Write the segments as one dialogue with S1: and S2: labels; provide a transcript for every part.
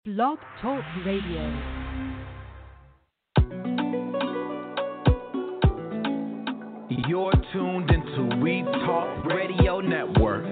S1: Blog Talk Radio.
S2: You're tuned into We Talk Radio Network.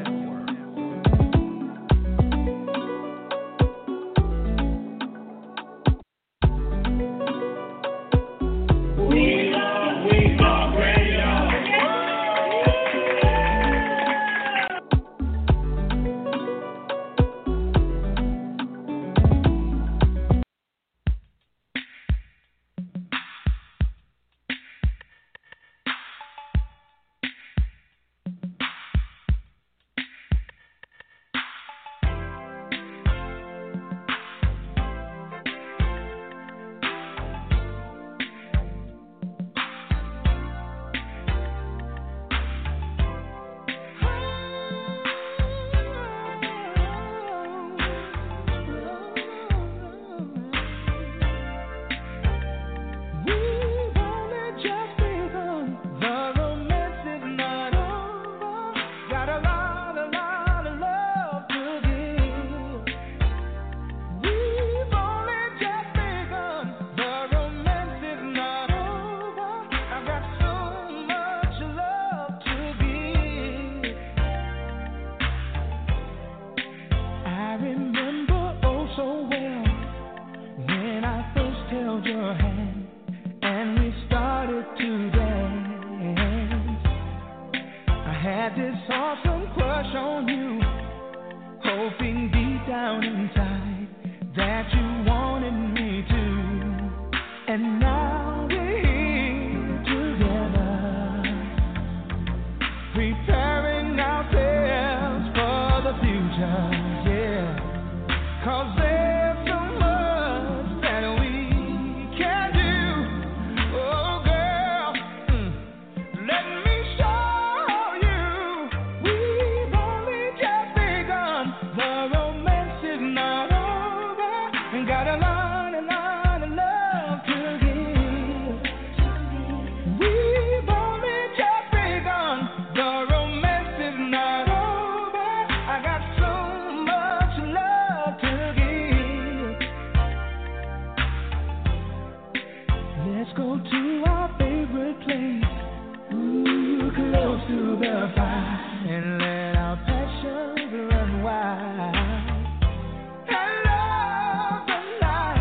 S3: Light.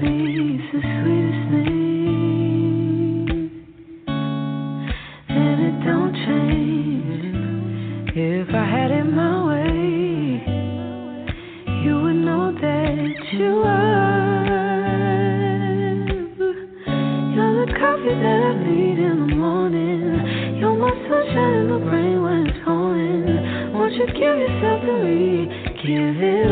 S3: it's the sweetest thing, and it don't change. If I had it my way, you would know that you are. You're the coffee that I need in the morning. You're my sunshine in the rain when it's pouring. Won't you give yourself to me? Give it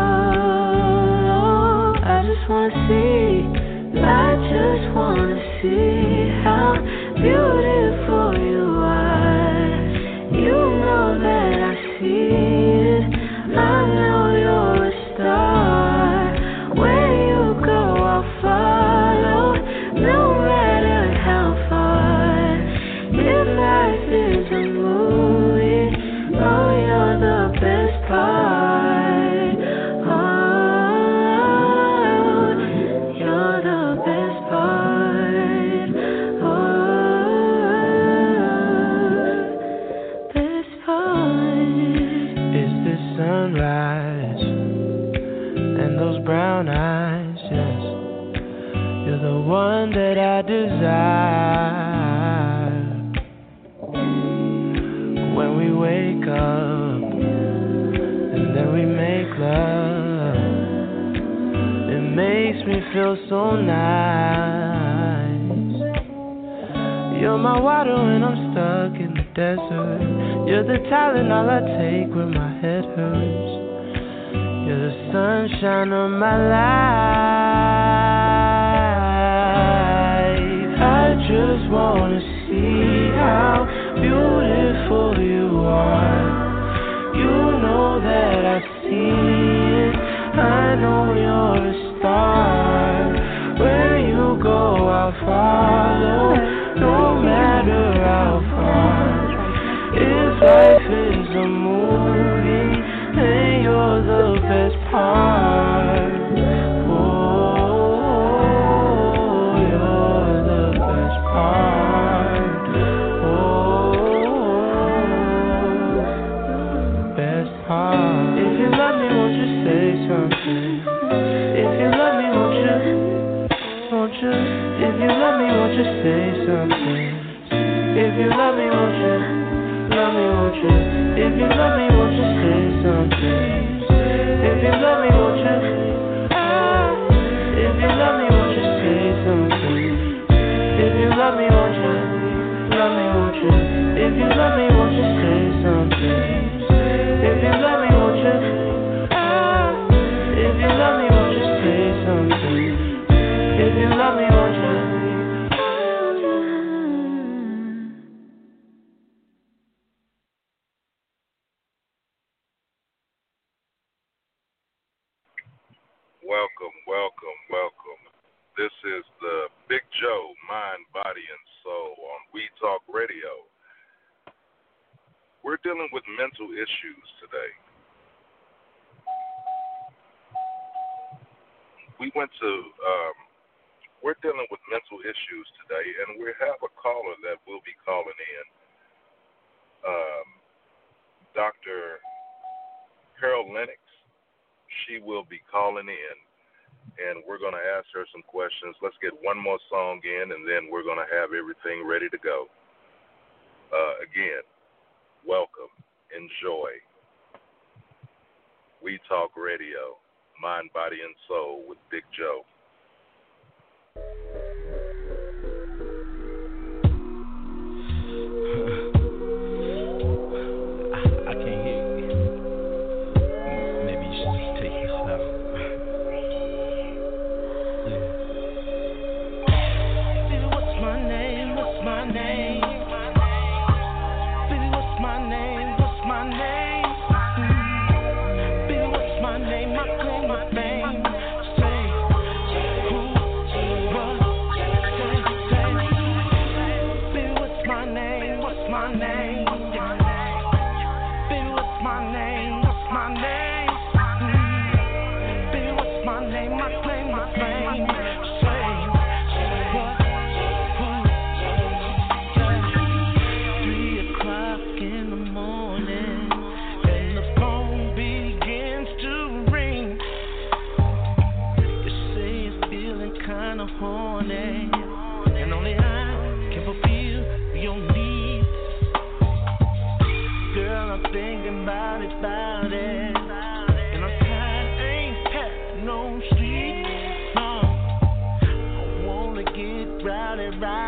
S3: all. I just wanna see. I just wanna see how beautiful you are. You know that I see it. I know you're a star. Where you go, I'll follow, no matter how far. If life is a movie, oh, you're the best part. Oh, you're the best part. Oh, best part.
S4: It's the sunrise and those brown eyes, yes. You're the one that I desire. When we wake up and then we make love, it makes me feel so nice. You're my water when I'm stuck in the desert. You're the Tylenol I take when my head hurts. You're the sunshine of my life. I just wanna see how beautiful you are. You know that I see it. I know you're a star. Where you go, I'll follow, no matter how far. If life is a movie, then you're the best part. Oh, you're the best part. Oh, best part. If you love me, won't you say something? If you love me, won't you? If you love me, won't you say something? If you love me, won't you? Love me, won't you? If you love me, won't you say something? If you love me, won't you? If you love me, won't you say something? If you love me, won't you? Love me, won't you? If you love me, won't you say something? If you love me, won't you? If you love me, won't you say something? If you love me, won't you?
S5: Welcome, welcome, welcome. This is the Big Joe, Mind, Body, and Soul on We Talk Radio. We're dealing with mental issues today. We're dealing with mental issues today, and we have a caller that will be calling in, Dr. Carol Lennox. She will be calling in, and we're going to ask her some questions. Let's get one more song in, and then we're going to have everything ready to go. Again, welcome, enjoy. We Talk Radio, Mind, Body, and Soul with Big Joe.
S6: I can't hear you. Maybe you should just take this out. Yeah. Baby, what's my name? What's my name? Baby, what's my name? What's my name? Baby, what's my name? I claim my fame. a horny, and only I can fulfill your needs. Girl, I'm thinking about it, and I'm tired, ain't had no sleep. No, I wanna get rowdy.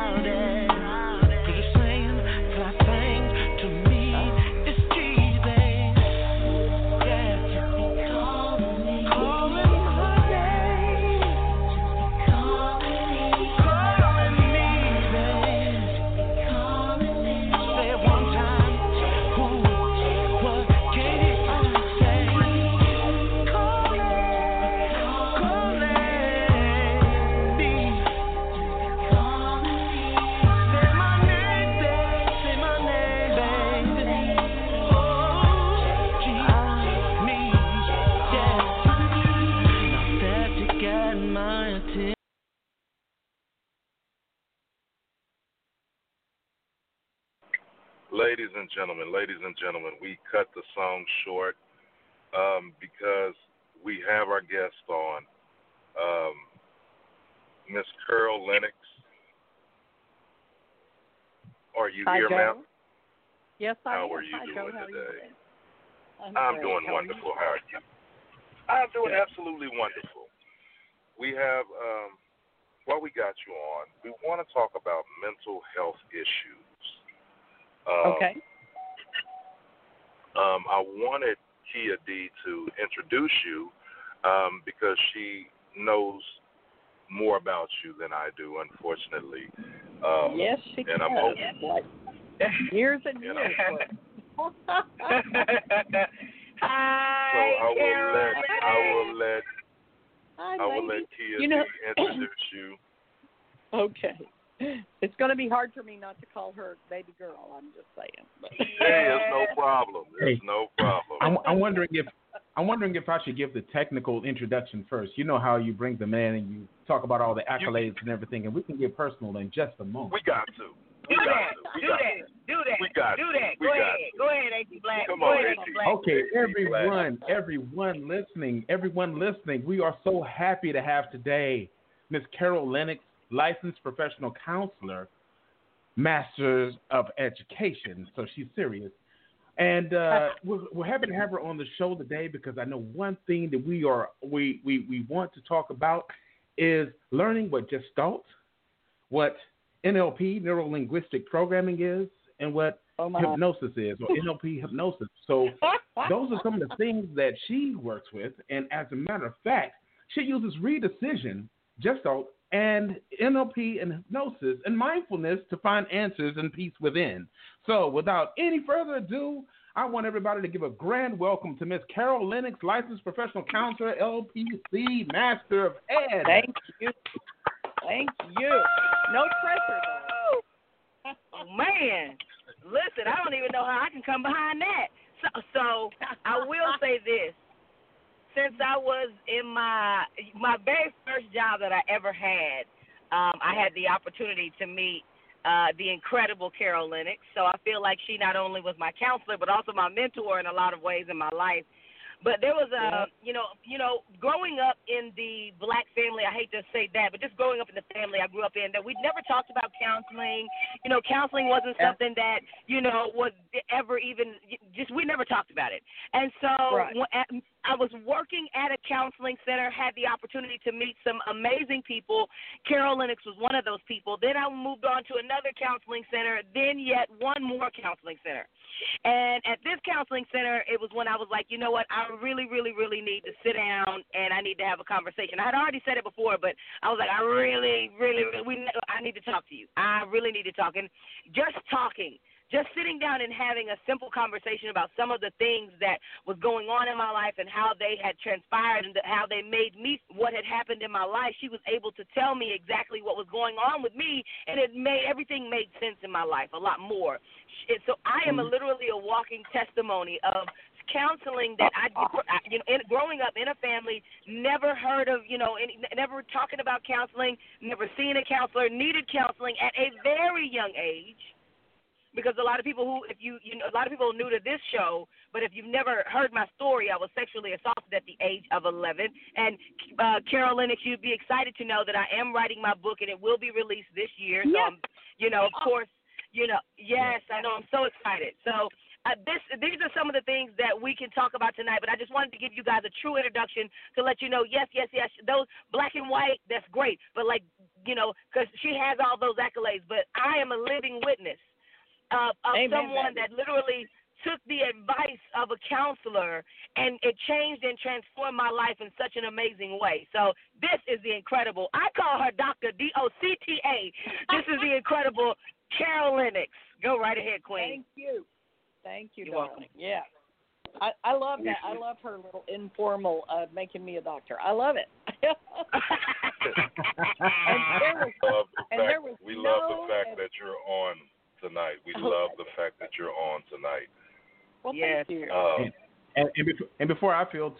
S5: Ladies and gentlemen, we cut the song short because we have our guest on, Miss Carol Lennox. Are you here, ma'am?
S7: Yes, I am.
S5: How are you doing today?
S7: I'm
S5: doing wonderful. How are you? I'm doing absolutely wonderful. We have, while we got you on, we want to talk about mental health issues.
S7: Okay.
S5: I wanted Kia D to introduce you because she knows more about you than I do, unfortunately.
S7: Yes, she does.
S5: And I'm hoping.
S7: Like years and years.
S5: Hi,
S8: Carol.
S5: I will let Kia D introduce you.
S7: Okay. It's going to be hard for me not to call her baby girl. I'm just saying. But.
S5: Hey, it's no problem. It's no problem.
S9: I'm wondering if I should give the technical introduction first. You know how you bring them in and you talk about all the accolades and everything, and we can get personal in just a moment.
S5: We got to.
S8: Do that.
S5: We got to.
S8: Go ahead, A.T. Black.
S5: Come on, A.T.
S9: Okay, everyone listening, we are so happy to have today Miss Carol Lennox, licensed professional counselor, Masters of Education. So she's serious. And we're happy to have her on the show today because I know one thing that we want to talk about is learning what Gestalt, what NLP, neuro-linguistic programming is, and what hypnosis is, or NLP hypnosis. So those are some of the things that she works with. And as a matter of fact, she uses redecision, Gestalt, and NLP and hypnosis and mindfulness to find answers and peace within. So without any further ado, I want everybody to give a grand welcome to Miss Carol Lennox, licensed professional counselor, LPC, Master of Ed.
S7: Thank you. No pressure, though.
S8: Oh, man. Listen, I don't even know how I can come behind that. So I will say this. Since I was in my very first job that I ever had, I had the opportunity to meet the incredible Carol Lennox. So I feel like she not only was my counselor, but also my mentor in a lot of ways in my life. But there was growing up in the black family, I hate to say that, but just growing up in the family I grew up in, that we never talked about counseling. Counseling wasn't something that, was ever even, we never talked about it. And so I was working at a counseling center, had the opportunity to meet some amazing people. Carol Lennox was one of those people. Then I moved on to another counseling center, then yet one more counseling center. And at this counseling center, it was when I was like, you know what, I really, really, really need to sit down and I need to have a conversation. I had already said it before, but I was like, I really, really, I need to talk to you. I really need to talk. And just talking, just sitting down and having a simple conversation about some of the things that was going on in my life and how they had transpired and how they made me what had happened in my life. She was able to tell me exactly what was going on with me, and everything made sense in my life, a lot more. So I am literally a walking testimony of counseling that growing up in a family, never heard of, never talking about counseling, never seen a counselor, needed counseling at a very young age. because a lot of people who, if you know, a lot of people are new to this show, but if you've never heard my story, I was sexually assaulted at the age of 11. And Carol Lennox, you'd be excited to know that I am writing my book, and it will be released this year. So, of course, yes, I know, I'm so excited. So these are some of the things that we can talk about tonight, but I just wanted to give you guys a true introduction to let you know, yes, those black and white, that's great, but because she has all those accolades, but I am a living witness of someone that literally took the advice of a counselor, and it changed and transformed my life in such an amazing way. So this is the incredible, I call her Dr. D-O-C-T-A. This is the incredible Carol Lennox. Go right ahead, Queen.
S7: Thank you,
S8: You're
S7: darling.
S8: welcome.
S7: Yeah. I love that. I love her little informal making me a doctor. I love it.
S5: We love the fact that you're on tonight. We love the fact that you're on tonight.
S7: Well, thank you.
S9: And before I feel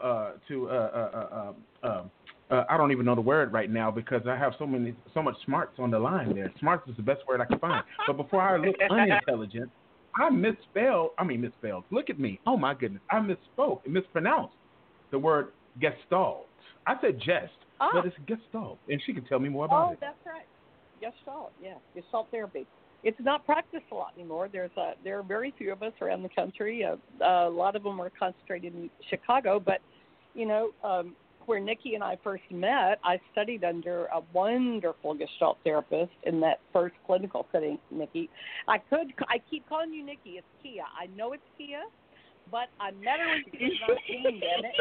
S9: I don't even know the word right now because I have so much smarts on the line there. Smarts is the best word I can find. But before I look unintelligent, I misspelled. Look at me. Oh my goodness. I misspoke and mispronounced the word gestalt. I said jest, but it's gestalt. And she can tell me more about it.
S7: Oh, that's right. Gestalt, yeah. Gestalt therapy. It's not practiced a lot anymore. There are very few of us around the country. A lot of them are concentrated in Chicago, but where Nikki and I first met, I studied under a wonderful Gestalt therapist in that first clinical setting, Nikki. I keep calling you Nikki. It's Kia. I know it's Kia, but I met her when she was 19, damn it.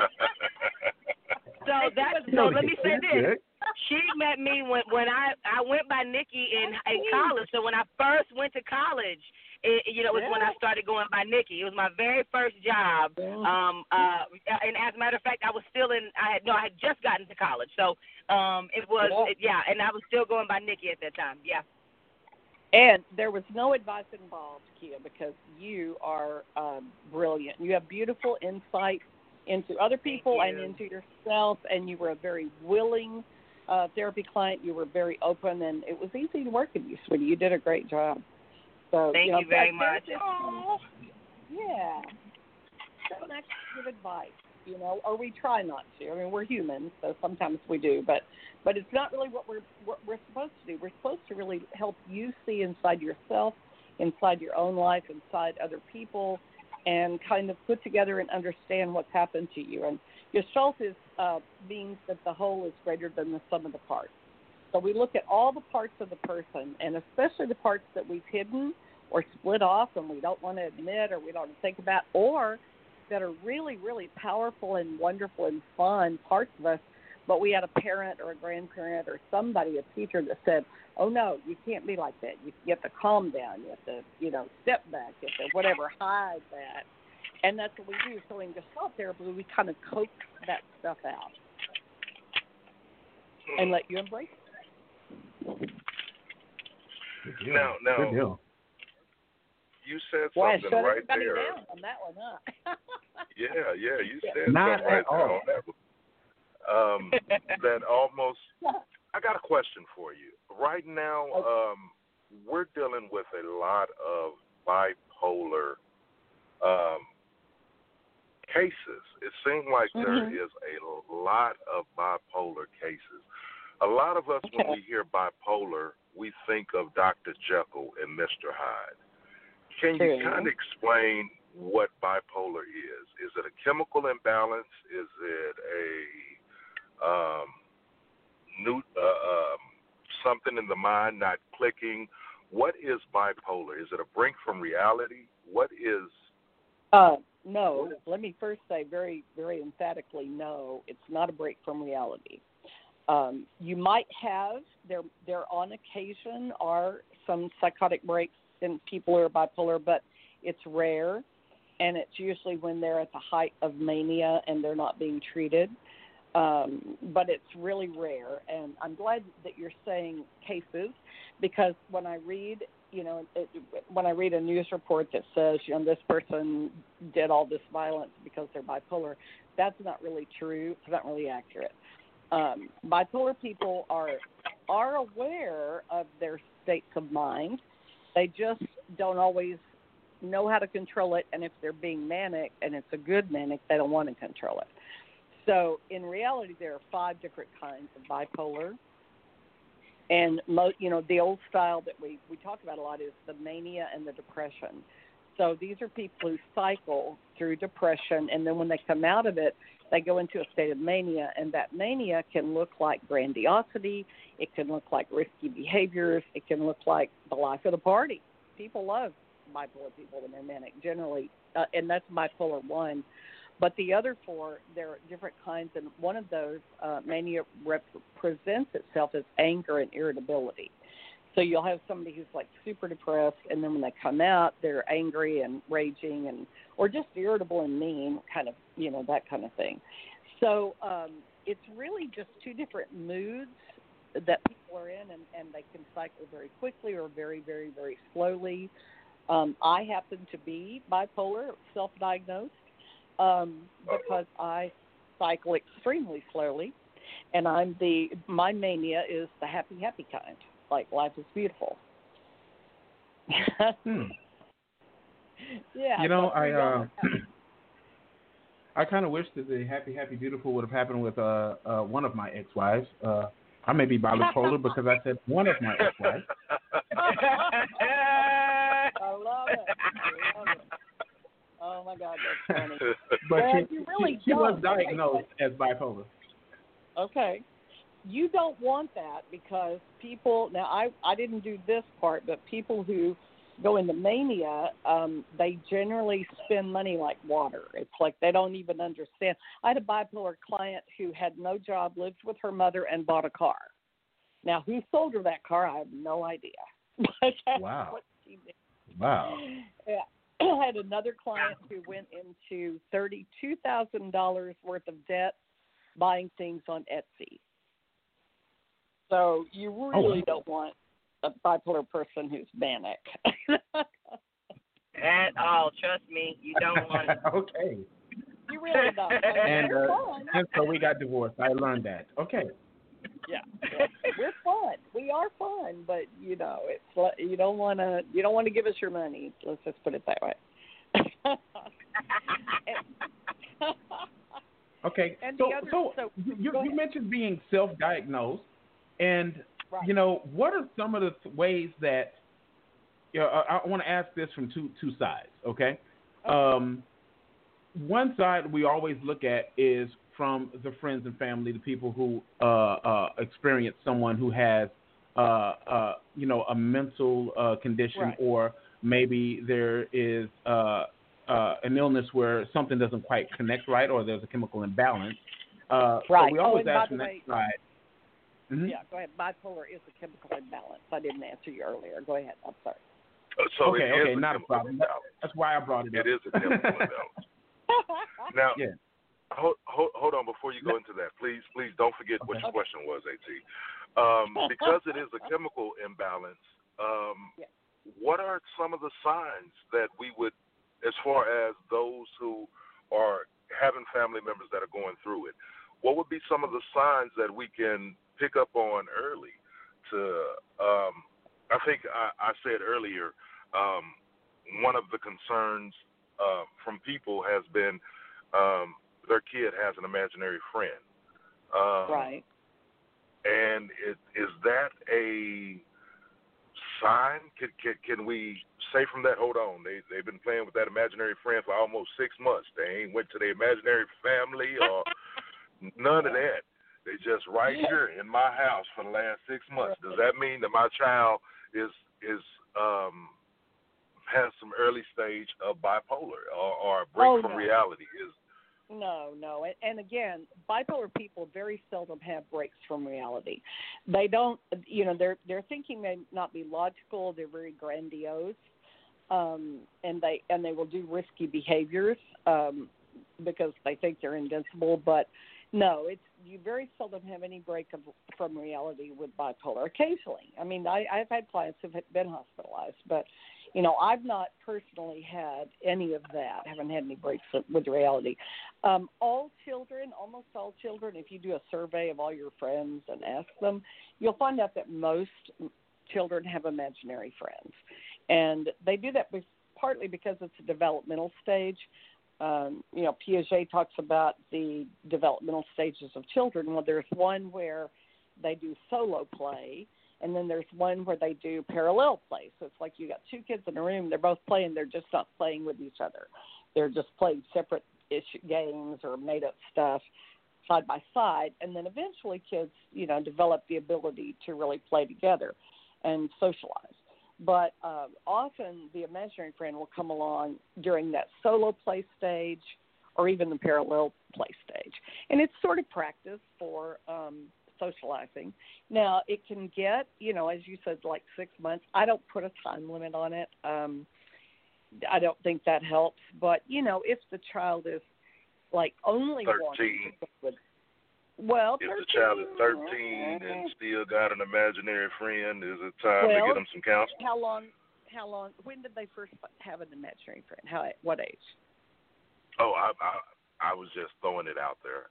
S8: So let me say this. She met me when I went by Nikki in college. So when I first went to college, it was when I started going by Nikki. It was my very first job. And as a matter of fact, I was still I had just gotten to college. So and I was still going by Nikki at that time. Yeah.
S7: And there was no advice involved, Kia, because you are brilliant. You have beautiful insight into other people and into yourself, and you were a very willing therapy client. You were very open, and it was easy to work with you, sweetie. You did a great job. So,
S8: Thank you very much.
S7: Yeah. Don't actually give advice, or we try not to. I mean, we're humans, so sometimes we do, but it's not really what we're supposed to do. We're supposed to really help you see inside yourself, inside your own life, inside other people, and kind of put together and understand what's happened to you. And Gestalt means that the whole is greater than the sum of the parts. So we look at all the parts of the person, and especially the parts that we've hidden or split off and we don't want to admit or we don't want to think about, or that are really, really powerful and wonderful and fun parts of us, but we had a parent or a grandparent or somebody, a teacher that said, oh, no, you can't be like that. You have to calm down. You have to, step back. You have to whatever, hide that. And that's what we do. So in Gestalt therapy, we kind of coax that stuff out and let you embrace it.
S5: Now, you said something right there.
S7: Down on that one, huh?
S5: Yeah, you said something right there on that one. That almost. I got a question for you. Right now, we're dealing with a lot of bipolar cases. It seems like there is a lot of bipolar cases. A lot of us, when we hear bipolar, we think of Dr. Jekyll and Mr. Hyde. Can you kind of explain what bipolar is? Is it a chemical imbalance? Is it a something in the mind not clicking? What is bipolar? Is it a break from reality? What is?
S7: No. Let me first say very, very emphatically, no. It's not a break from reality. You might have there on occasion are some psychotic breaks in people who are bipolar, but it's rare, and it's usually when they're at the height of mania and they're not being treated. But it's really rare, and I'm glad that you're saying cases, because when I read, when I read a news report that says, this person did all this violence because they're bipolar, that's not really true. It's not really accurate. Bipolar people are aware of their states of mind. They just don't always know how to control it, and if they're being manic and it's a good manic, they don't want to control it. So in reality, there are 5 different kinds of bipolar. And, the old style that we talk about a lot is the mania and the depression. So these are people who cycle through depression, and then when they come out of it, they go into a state of mania, and that mania can look like grandiosity. It can look like risky behaviors. It can look like the life of the party. People love bipolar people when they're manic, generally, and that's bipolar 1. But the other 4, there are different kinds, and one of those, mania presents itself as anger and irritability. So you'll have somebody who's like super depressed, and then when they come out, they're angry and raging, or just irritable and mean, kind of, that kind of thing. So it's really just 2 different moods that people are in, and they can cycle very quickly or very, very, very slowly. I happen to be bipolar, self-diagnosed, because I cycle extremely slowly, and my mania is the happy kind. Like, life is beautiful. Yeah.
S9: I kind of wish that the happy beautiful would have happened with one of my ex-wives. I may be bipolar because I said one of my ex-wives.
S7: I love it. Oh my God, that's funny.
S9: But
S7: well,
S9: she was diagnosed as bipolar.
S7: Okay. You don't want that because people, now I didn't do this part, but people who go into mania, they generally spend money like water. It's like they don't even understand. I had a bipolar client who had no job, lived with her mother, and bought a car. Now, who sold her that car, I have no idea. But that's what she did.
S9: Wow.
S7: Yeah. I had another client who went into $32,000 worth of debt buying things on Etsy. So you really don't want a bipolar person who's manic.
S8: At all. Trust me, you don't want it.
S9: Okay.
S7: You really don't.
S9: And so we got divorced. I learned that. Okay.
S7: Yeah. We're fun. We are fun, but it's you don't want to give us your money. Let's just put it that way.
S9: Okay.
S7: And
S9: so you mentioned being self-diagnosed, and what are some of the ways that I want to ask this from two sides. Okay. One side we always look at is from the friends and family, the people who experience someone who has a mental condition, or maybe there is an illness where something doesn't quite connect right, or there's a chemical imbalance. So we always ask from that side. Mm-hmm.
S7: Yeah, go ahead. Bipolar is a chemical imbalance. I didn't answer you earlier. Go ahead. I'm sorry.
S5: So
S9: okay, not a problem. That's why I brought it up.
S5: It is a chemical imbalance. Now, hold on before you go into that. Please don't forget what your question was, AT. Because it is a chemical imbalance, what are some of the signs that we would, as far as those who are having family members that are going through it, what would be some of the signs that we can pick up on early to, I think I said earlier, one of the concerns from people has been their kid has an imaginary friend.
S7: Right.
S5: And is that a sign? Can we say from that, hold on, they've been playing with that imaginary friend for almost 6 months. They ain't went to the imaginary family or none of that. They just right here in my house for the last 6 months. Does that mean that my child is has some early stage of bipolar or a break from reality?
S7: No. And again, bipolar people very seldom have breaks from reality. They don't, their thinking may not be logical. They're very grandiose, and they will do risky behaviors because they think they're invincible. But no, you very seldom have any break from reality with bipolar. Occasionally, I mean, I've had clients who've been hospitalized, but I've not personally had any of that. I haven't had any breaks with reality. Almost all children, if you do a survey of all your friends and ask them, you'll find out that most children have imaginary friends. And they do that partly because it's a developmental stage. Piaget talks about the developmental stages of children. Well, there's one where they do solo play, and then there's one where they do parallel play. So it's like you got two kids in a room, they're both playing, they're just not playing with each other. They're just playing separate games or made-up stuff side by side, and then eventually kids, develop the ability to really play together and socialize. But often the imaginary friend will come along during that solo play stage or even the parallel play stage. And it's sort of practice for socializing. Now, it can get, as you said, like 6 months. I don't put a time limit on it. I don't think that helps. But, if the child is like only
S5: 13.
S7: Well,
S5: if
S7: 13,
S5: the child is 13 and still got an imaginary friend, is it time to get them some counseling?
S7: How long? When did they first have an imaginary friend? What age?
S5: Oh, I was just throwing it out there.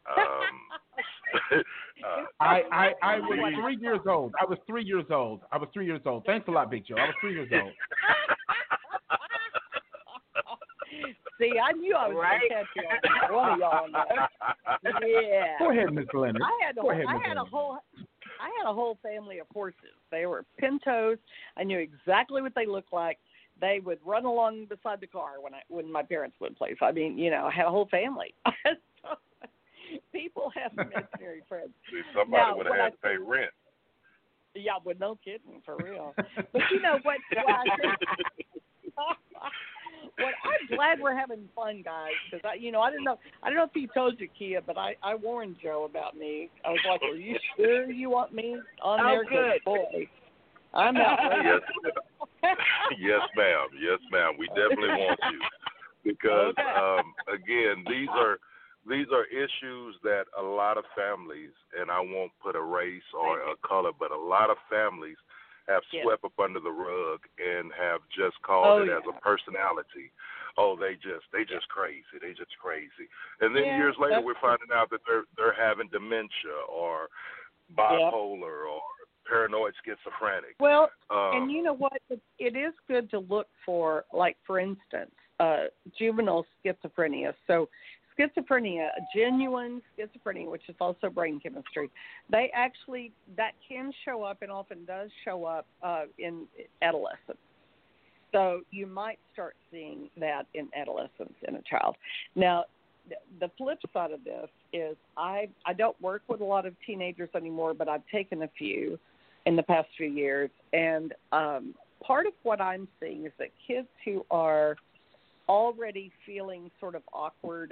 S9: I was 3 years old. I was 3 years old. Thanks a lot, Big Joe. I was 3 years old.
S7: See, I knew I was going to catch you on one of y'all. Yeah.
S9: Go ahead, Miss Leonard.
S7: I had a whole family of horses. They were pintos. I knew exactly what they looked like. They would run along beside the car when my parents would play. So, I had a whole family. People have imaginary friends.
S5: See, somebody would have had to pay rent.
S7: Yeah, but no kidding, for real. But you know what? I'm glad we're having fun, guys, because I don't know if he told you, Kia, but I warned Joe about me. I was like, "Are you sure you want me on there?"
S8: Good.
S7: Boy, I'm outrageous.
S5: Yes, ma'am. Yes, ma'am. We definitely want you because, again, these are issues that a lot of families, and I won't put a race or a color, but a lot of families have swept up under the rug and have just called it as a personality. Oh, they just crazy. They just crazy. And then years later, we're finding out that they're having dementia or bipolar or paranoid schizophrenic.
S7: Well, and you know what? It is good to look for, like, for instance, juvenile schizophrenia. So schizophrenia, genuine schizophrenia, which is also brain chemistry, that can show up and often does show up in adolescence. So you might start seeing that in adolescence in a child. Now, the flip side of this is I don't work with a lot of teenagers anymore, but I've taken a few in the past few years. And part of what I'm seeing is that kids who are already feeling sort of awkward,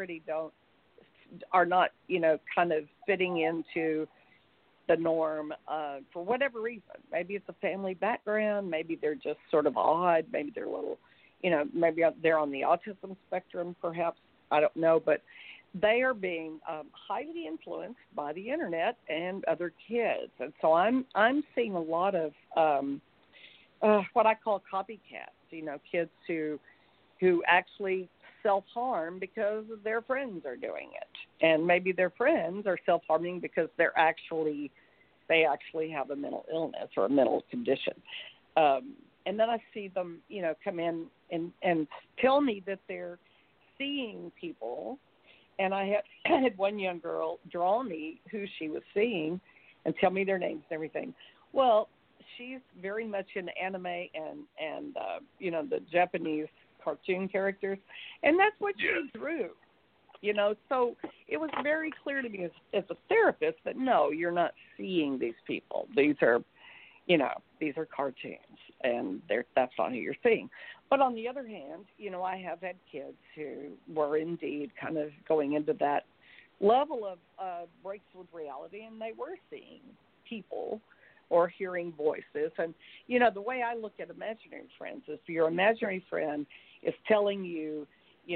S7: are not, kind of fitting into the norm for whatever reason. Maybe it's a family background. Maybe they're just sort of odd. Maybe they're a little, maybe they're on the autism spectrum, perhaps. I don't know. But they are being highly influenced by the internet and other kids. And so I'm seeing a lot of what I call copycats, kids who actually self-harm because their friends are doing it. And maybe their friends are self-harming because they actually have a mental illness or a mental condition. And then I see them, come in and tell me that they're seeing people. And I had one young girl draw me who she was seeing and tell me their names and everything. Well, she's very much into anime and the Japanese cartoon characters, and that's what she drew. So it was very clear to me as a therapist that no, you're not seeing these people. These are cartoons, and that's not who you're seeing. But on the other hand, I have had kids who were indeed kind of going into that level of breaks with reality, and they were seeing people or hearing voices. And, the way I look at imaginary friends is your imaginary friend is telling you,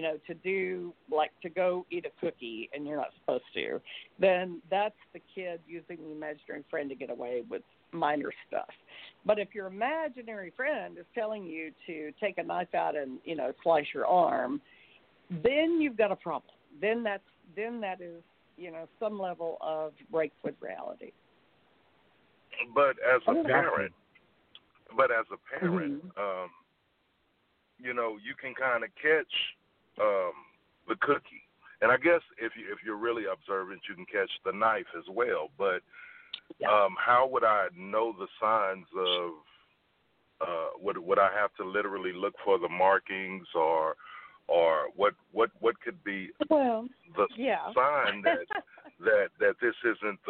S7: to go eat a cookie and you're not supposed to, then that's the kid using the imaginary friend to get away with minor stuff. But if your imaginary friend is telling you to take a knife out and, slice your arm, then you've got a problem. Then that is, some level of break with reality.
S5: But as a parent, But as a parent, you know, you can kind of catch the cookie. And I guess if you're really observant, you can catch the knife as well. But how would I know the signs of? Would I have to literally look for the markings, or what could be the sign that this isn't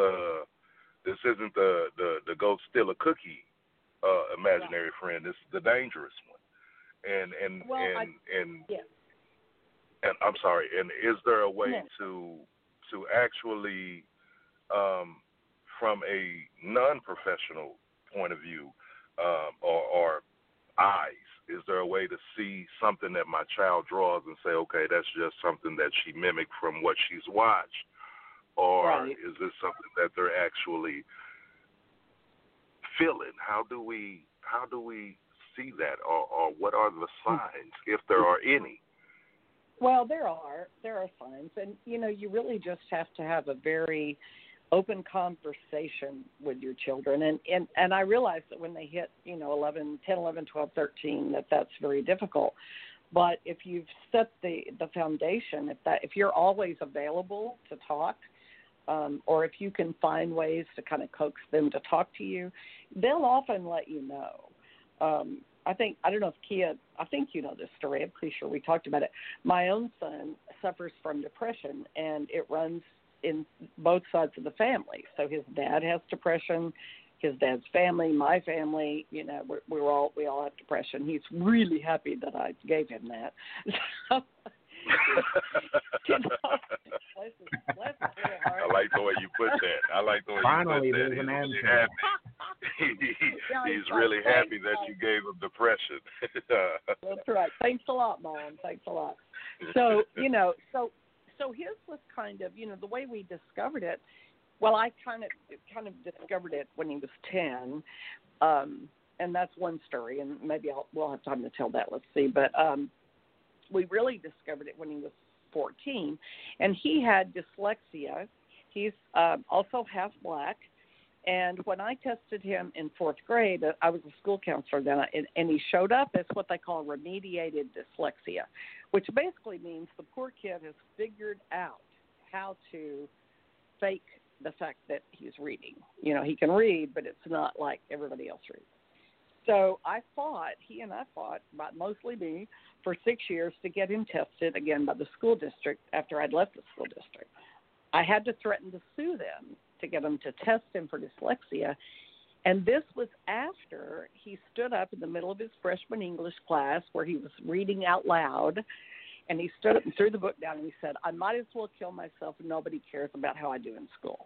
S5: the go steal a cookie imaginary friend? It's the dangerous one. And I'm sorry. And is there a way to actually, from a non-professional point of view, or eyes, is there a way to see something that my child draws and say, okay, that's just something that she mimicked from what she's watched, or is this something that they're actually feeling? How do we see that, or what are the signs, if there are any?
S7: Well, there are signs, and you really just have to have a very open conversation with your children, and I realize that when they hit 10, 11, 12, 13, that's very difficult. But if you've set the foundation, if you're always available to talk, or if you can find ways to kind of coax them to talk to you, they'll often let you know. I don't know if Kia, I think you know this story. I'm pretty sure we talked about it. My own son suffers from depression, and it runs in both sides of the family. So his dad has depression, his dad's family, my family, we all have depression. He's really happy that I gave him that.
S5: I like the way you put that.
S9: Finally, there's an answer.
S5: He's really happy that you gave him depression.
S7: That's right. Thanks a lot, Mom. Thanks a lot. So, So his was kind of, the way we discovered it. Well, I kind of discovered it when he was 10, and that's one story. And maybe we'll have time to tell that. Let's see. But we really discovered it when he was 14, and he had dyslexia. He's also half black. And when I tested him in fourth grade, I was a school counselor then, and he showed up as what they call remediated dyslexia, which basically means the poor kid has figured out how to fake the fact that he's reading. He can read, but it's not like everybody else reads. So he and I fought, mostly me, for 6 years to get him tested again by the school district after I'd left the school district. I had to threaten to sue them to get him to test him for dyslexia. And this was after he stood up in the middle of his freshman English class where he was reading out loud, and he stood up and threw the book down and he said, I might as well kill myself and nobody cares about how I do in school.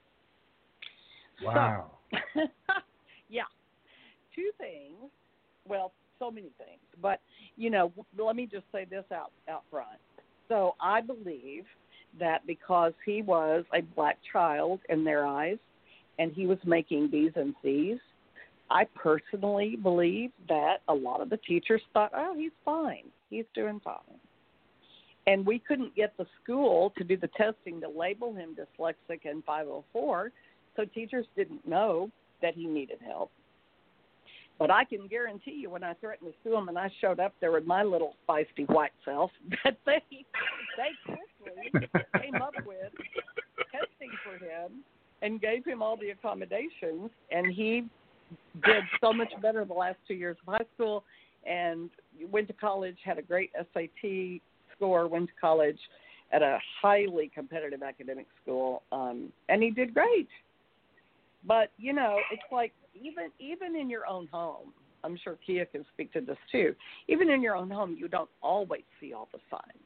S9: Wow.
S7: So, yeah. Two things. Well, so many things. But, let me just say this out front. So I believe that because he was a black child in their eyes and he was making B's and C's, I personally believe that a lot of the teachers thought, oh, he's fine. He's doing fine. And we couldn't get the school to do the testing to label him dyslexic in 504, so teachers didn't know that he needed help. But I can guarantee you when I threatened to sue him and I showed up there with my little feisty white self, that they quickly came up with testing for him and gave him all the accommodations. And he did so much better the last 2 years of high school and went to college, had a great SAT score, went to college at a highly competitive academic school, and he did great. But, it's like, even in your own home, I'm sure Kia can speak to this too, even in your own home, you don't always see all the signs.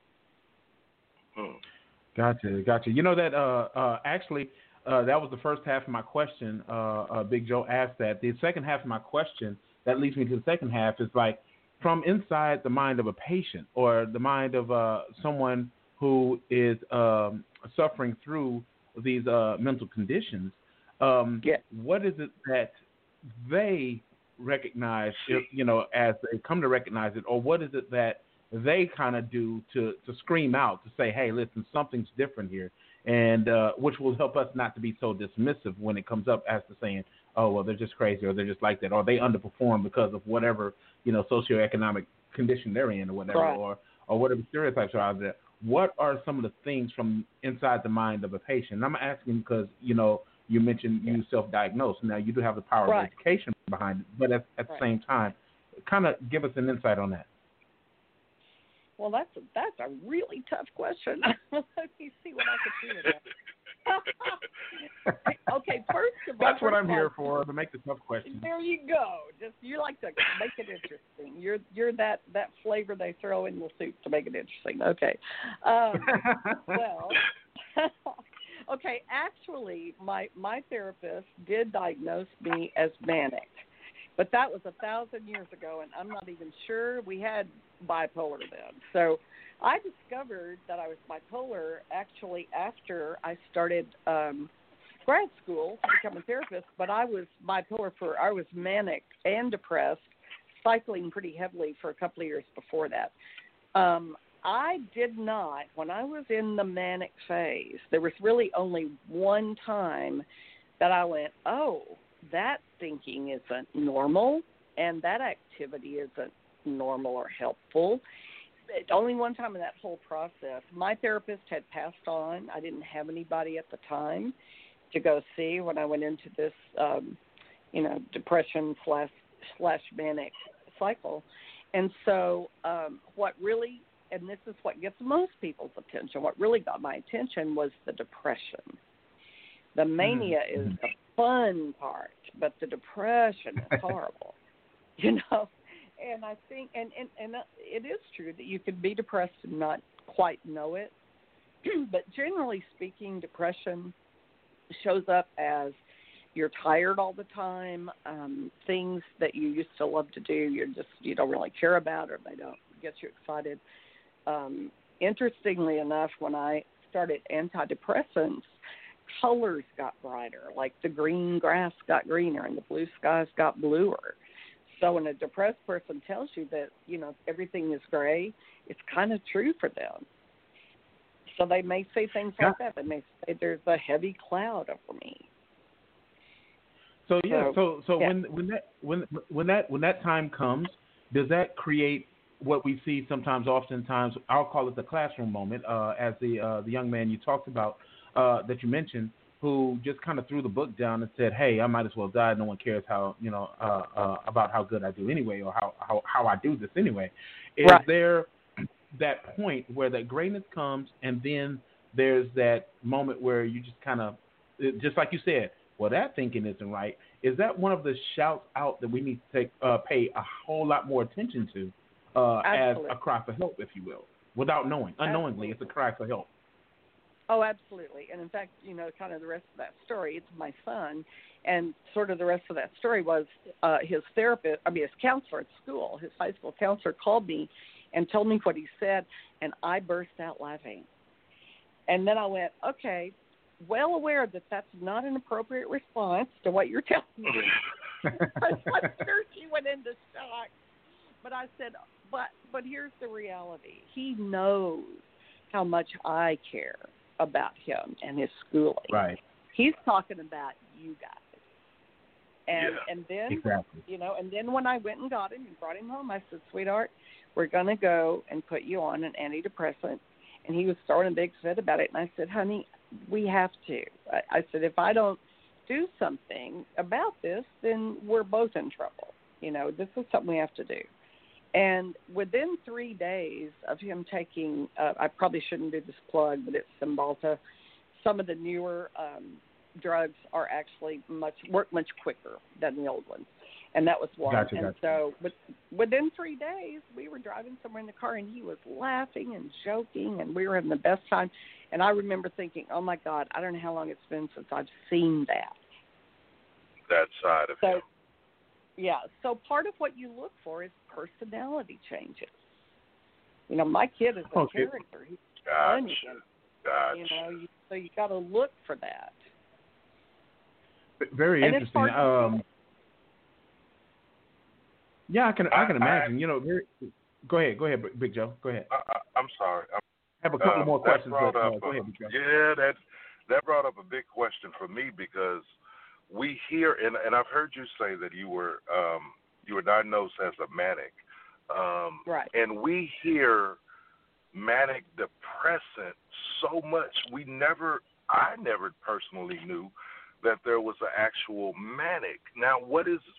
S9: Gotcha. That actually, that was the first half of my question. Big Joe asked that. The second half of my question, that leads me to the second half, is like, from inside the mind of a patient or the mind of someone who is suffering through these mental conditions, what is it that they recognize, as they come to recognize it, or what is it that they kind of do to scream out, to say, hey, listen, something's different here? and which will help us not to be so dismissive when it comes up as to saying, oh, well, they're just crazy, or they're just like that, or they underperform because of whatever, socioeconomic condition they're in, or whatever,
S7: right.
S9: or whatever stereotypes are out there. What are some of the things from inside the mind of a patient? And I'm asking because, you mentioned you self-diagnosed. Now, you do have the power of education behind it, but at the same time, kind of give us an insight on that.
S7: Well, that's a really tough question. Let me see what I can do with that. Okay, first of all,
S9: that's what I'm here for, to make the tough questions.
S7: There you go. You like to make it interesting. You're that flavor they throw in the soup to make it interesting. Okay. Well, okay. Actually, my therapist did diagnose me as manic, but that was 1,000 years ago, and I'm not even sure we had bipolar then. So I discovered that I was bipolar actually after I started grad school to become a therapist, but I was bipolar I was manic and depressed, cycling pretty heavily for a couple of years before that. I did not, when I was in the manic phase, there was really only one time that I went, oh, that thinking isn't normal and that activity isn't normal or helpful. Only one time in that whole process. My therapist had passed on. I didn't have anybody at the time to go see when I went into this, depression slash manic cycle. And so what really, and this is what gets most people's attention, what really got my attention was the depression. The mania is the fun part, but the depression is horrible, And I think, and it is true that you can be depressed and not quite know it. But generally speaking, depression shows up as you're tired all the time. Things that you used to love to do, you don't really care about, or they don't get you excited. Interestingly enough, when I started antidepressants, colors got brighter. Like the green grass got greener and the blue skies got bluer. So when a depressed person tells you that, everything is gray, it's kind of true for them. So they may say things like that. They may say there's a heavy cloud over me.
S9: So when that time comes, does that create what we see oftentimes, I'll call it the classroom moment, as the young man you talked about, that you mentioned, who just kind of threw the book down and said, hey, I might as well die. No one cares how, about how good I do anyway, or how I do this anyway. Is there that point where that greatness comes, and then there's that moment where you just kind of, just like you said, well, that thinking isn't right. Is that one of the shouts out that we need to pay a whole lot more attention to as a cry for help, if you will, without knowing? Unknowingly, it's a cry for help.
S7: Oh, absolutely. And in fact, kind of the rest of that story, it's my son. And sort of the rest of that story was his counselor at school, his high school counselor called me and told me what he said, and I burst out laughing. And then I went, okay, well aware that that's not an appropriate response to what you're telling me. I'm sure she went into shock. But I said, but here's the reality. He knows how much I care about him and his schooling.
S9: Right.
S7: He's talking about you guys. And then,
S9: exactly.
S7: And then when I went and got him and brought him home, I said, sweetheart, we're going to go and put you on an antidepressant. And he was throwing a big fit about it. And I said, honey, we have to. I said, if I don't do something about this, then we're both in trouble. This is something we have to do. And within 3 days of him taking, I probably shouldn't do this plug, but it's Cymbalta. Some of the newer drugs are actually work much quicker than the old ones. And that was one.
S9: Gotcha.
S7: So within 3 days, we were driving somewhere in the car, and he was laughing and joking, and we were having the best time. And I remember thinking, oh, my God, I don't know how long it's been since I've seen that.
S5: That side of him.
S7: Yeah, so part of what you look for is personality changes. My kid is a character. He's funny.
S5: Gotcha.
S7: So you got to look for that.
S9: Very interesting. Yeah, I can imagine. Go ahead, Big Joe. Go ahead.
S5: I'm sorry.
S9: I have a couple more questions.
S5: Go ahead, Big Joe. Yeah, that brought up a big question for me because we hear, and I've heard you say that you were diagnosed as a manic,
S7: right?
S5: And we hear manic depressant so much. I never personally knew that there was an actual manic. Now, what is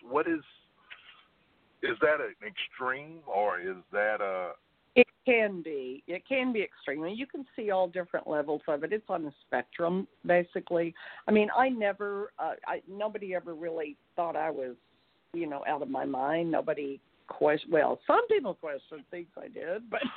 S5: that an extreme or is that a?
S7: It can be extreme. You can see all different levels of it. It's on the spectrum, basically. I mean, nobody ever really thought I was, out of my mind. Nobody questioned. Well, some people questioned things I did, but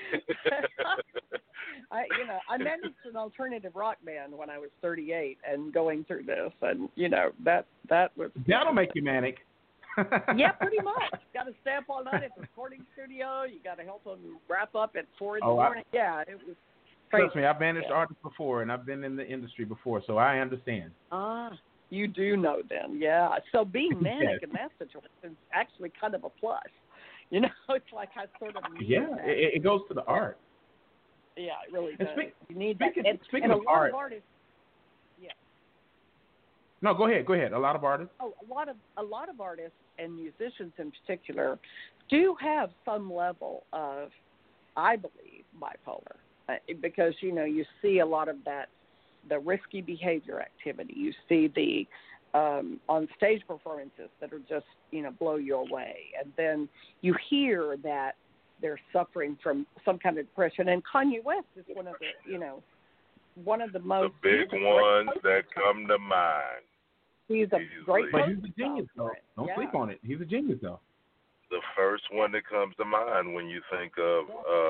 S7: I managed an alternative rock band when I was 38 and going through this, and that was.
S9: That'll make you manic.
S7: Yeah, pretty much. Got to stay up all night at the recording studio. You got to help them wrap up at 4 in the morning. Yeah, it was crazy.
S9: Trust me, I've managed artists before, and I've been in the industry before, so I understand.
S7: You do know then, yeah. So being manic in that situation is actually kind of a plus. It's like I sort of need that.
S9: It goes to the art.
S7: Yeah, it really does. You need
S9: speaking,
S7: that.
S9: Speaking
S7: of
S9: art,
S7: a lot of artists. Yeah.
S9: No, go ahead. A lot of artists.
S7: Oh, a lot of artists and musicians in particular do have some level of, I believe, bipolar, because you see a lot of that, the risky behavior activity. You see the on stage performances that are just blow you away, and then you hear that they're suffering from some kind of depression. And Kanye West is one of the most
S5: big ones that come to mind.
S7: He's a great,
S9: but he's a genius though. Don't sleep on it. He's a genius though.
S5: The first one that comes to mind when you think of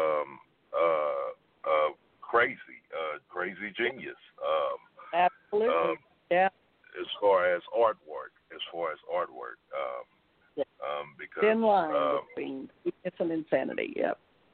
S5: crazy genius.
S7: Absolutely.
S5: As far as artwork, because
S7: thin line between it's an insanity. Yep.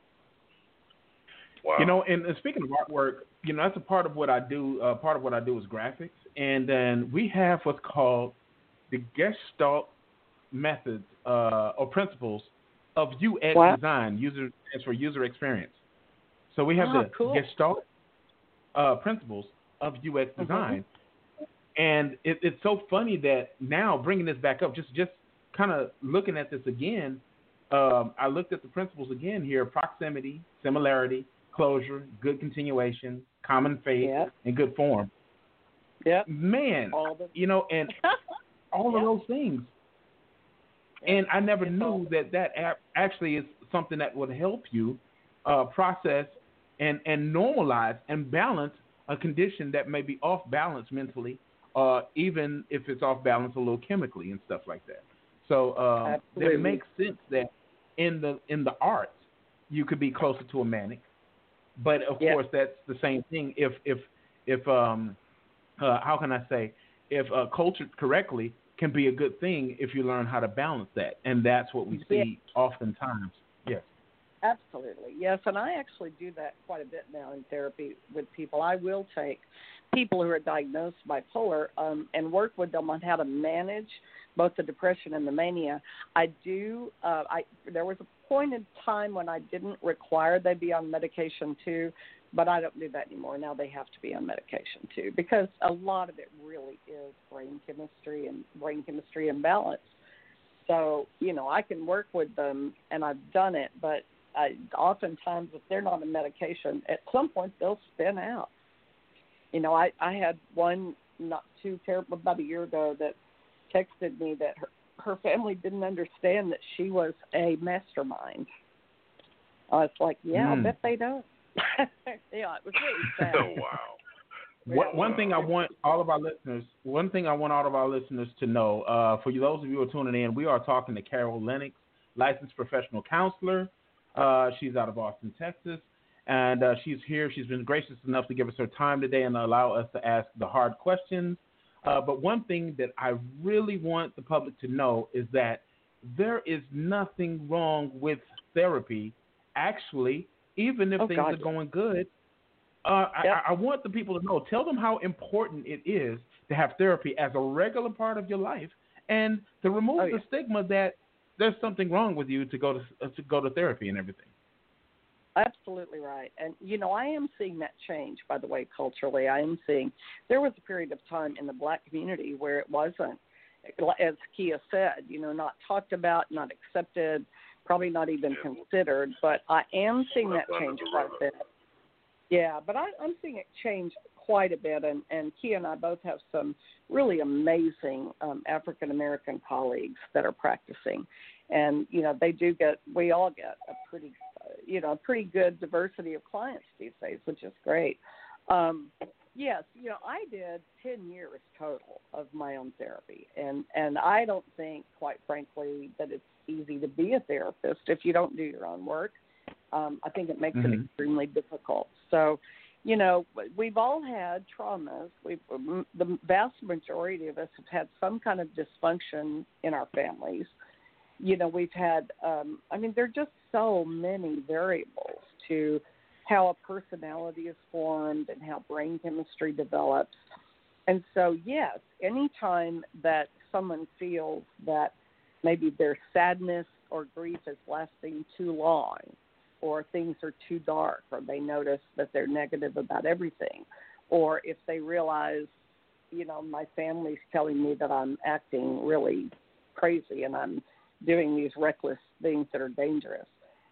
S5: Wow.
S9: And speaking of artwork, that's a part of what I do. Part of what I do is graphics, and then we have what's called the Gestalt methods or principles of UX design. User stands for user experience. So we have the Gestalt principles of UX design, and it's so funny that now bringing this back up, just kind of looking at this again. I looked at the principles again here: proximity, similarity, closure, good continuation, common faith, and good form.
S7: Yeah,
S9: man, and all of those things. And I never knew that actually is something that would help you process and normalize and balance a condition that may be off balance mentally, even if it's off balance a little chemically and stuff like that. So it makes sense that in the arts you could be closer to a manic, but of course that's the same thing if how can I say, if cultured correctly can be a good thing if you learn how to balance that, and that's what we see oftentimes. Yes.
S7: Absolutely, yes, and I actually do that quite a bit now in therapy with people. I will take people who are diagnosed bipolar and work with them on how to manage both the depression and the mania. I do. There was a point in time when I didn't require they be on medication too, but I don't do that anymore. Now they have to be on medication too, because a lot of it really is brain chemistry and balance. So, I can work with them, and I've done it, but oftentimes if they're not on medication, at some point they'll spin out. I had one not too terrible about a year ago that texted me that her family didn't understand that she was a mastermind. I was like, I bet they don't. It was really sad.
S5: Oh, wow.
S9: One thing I want all of our listeners to know, for those of you who are tuning in, we are talking to Carol Lennox, licensed professional counselor. She's out of Austin, Texas, and she's here. She's been gracious enough to give us her time today and allow us to ask the hard questions. But one thing that I really want the public to know is that there is nothing wrong with therapy. Actually, even if things are going good, I want the people to know. Tell them how important it is to have therapy as a regular part of your life, and to remove the stigma that there's something wrong with you to go to therapy and everything.
S7: Absolutely right. And, I am seeing that change, by the way, culturally. I am seeing there was a period of time in the black community where it wasn't, as Kia said, not talked about, not accepted, probably not even considered. But I am seeing that change quite a bit. Yeah, but I'm seeing it change quite a bit. And Kia and I both have some really amazing African-American colleagues that are practicing. And, we all get a pretty good diversity of clients these days, which is great. Yes, I did 10 years total of my own therapy. And I don't think, quite frankly, that it's easy to be a therapist if you don't do your own work. I think it makes it extremely difficult. So, we've all had traumas. The vast majority of us have had some kind of dysfunction in our families. We've had, there are just so many variables to how a personality is formed and how brain chemistry develops. And so, yes, anytime that someone feels that maybe their sadness or grief is lasting too long, or things are too dark, or they notice that they're negative about everything, or if they realize, my family's telling me that I'm acting really crazy and I'm doing these reckless things that are dangerous,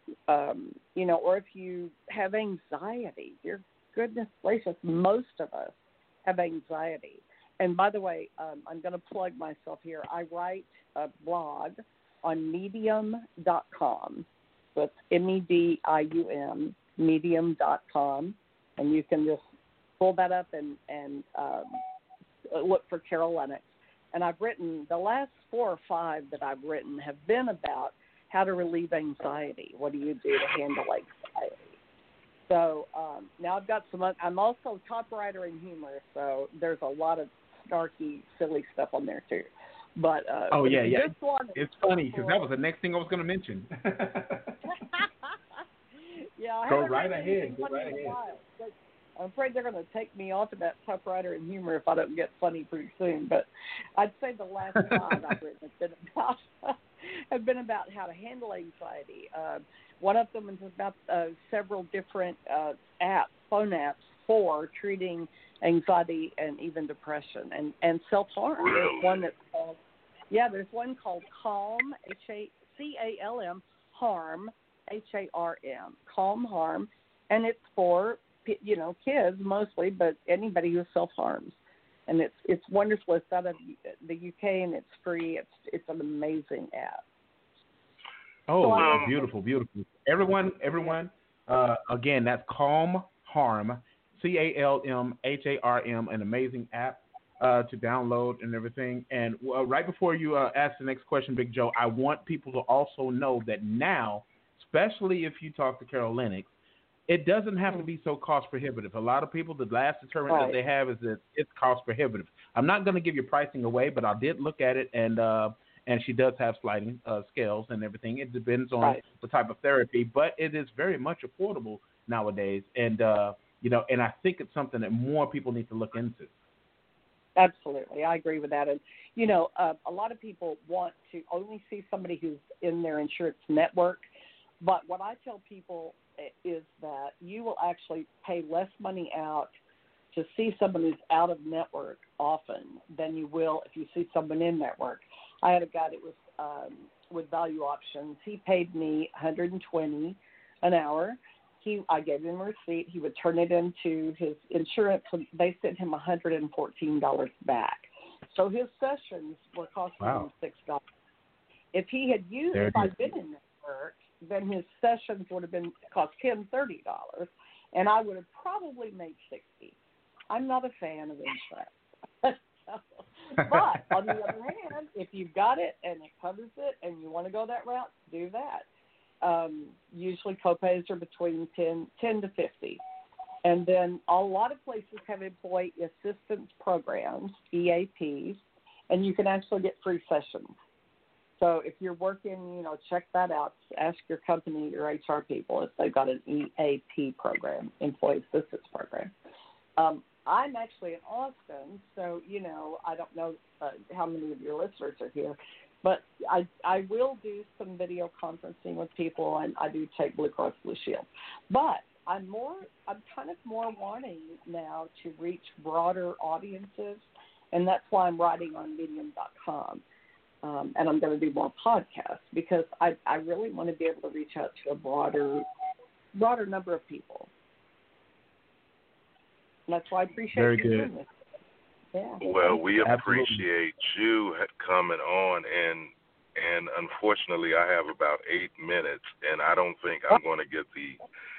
S7: or if you have anxiety, dear goodness gracious, most of us have anxiety. And by the way, I'm going to plug myself here. I write a blog on Medium.com. So it's MEDIUM, Medium.com, and you can just pull that up and look for Carol Lennox. And I've written, the last 4 or 5 that I've written have been about how to relieve anxiety. What do you do to handle anxiety? So now I've got I'm also a top writer in humor, so there's a lot of snarky, silly stuff on there too. But it's funny because that was the next thing I was going to mention. Yeah, go right ahead. I'm afraid they're going to take me off of that top writer in humor if I don't get funny pretty soon. But I'd say the last 5 I've written have been about how to handle anxiety. One of them is about several different phone apps for treating anxiety and even depression and self-harm.
S5: Really?
S7: There's one called Calm, CALM, Harm, HARM, Calm Harm, and it's for kids mostly, but anybody who self-harms. And it's wonderful. It's out of the UK and it's free. It's an amazing app.
S9: Oh, beautiful. Everyone, again, that's Calm Harm, CALMHARM, an amazing app to download and everything. And right before you ask the next question, Big Joe, I want people to also know that now, especially if you talk to Carol Lennox, it doesn't have to be so cost prohibitive. A lot of people, the last deterrent that they have is that it's cost prohibitive. I'm not going to give your pricing away, but I did look at it, and she does have sliding scales and everything. It depends on the type of therapy, but it is very much affordable nowadays. And and I think it's something that more people need to look into.
S7: Absolutely, I agree with that. And a lot of people want to only see somebody who's in their insurance network, but what I tell people is that you will actually pay less money out to see someone who's out of network often than you will if you see someone in network. I had a guy that was with Value Options. He paid me $120 an hour. I gave him a receipt. He would turn it into his insurance. And they sent him $114 back. So his sessions were costing him $6. If I'd been in network, then his sessions would have cost him $30, and I would have probably made $60. I'm not a fan of insurance. But on the other hand, if you've got it and it covers it and you want to go that route, do that. Usually copays are between 10 to 50. And then a lot of places have employee assistance programs, EAPs, and you can actually get free sessions. So if you're working, check that out. Ask your company, your HR people, if they've got an EAP program, employee assistance program. I'm actually in Austin, so, I don't know how many of your listeners are here, But I will do some video conferencing with people, and I do take Blue Cross Blue Shield. But I'm kind of more wanting now to reach broader audiences, and that's why I'm writing on Medium.com. And I'm going to do more podcasts because I really want to be able to reach out to a broader number of people. And that's why I appreciate
S9: Very
S7: you
S9: good.
S7: doing this. Yeah.
S5: Well, we
S9: Absolutely.
S5: appreciate you coming on, and unfortunately, I have about 8 minutes, and I don't think I'm going to get the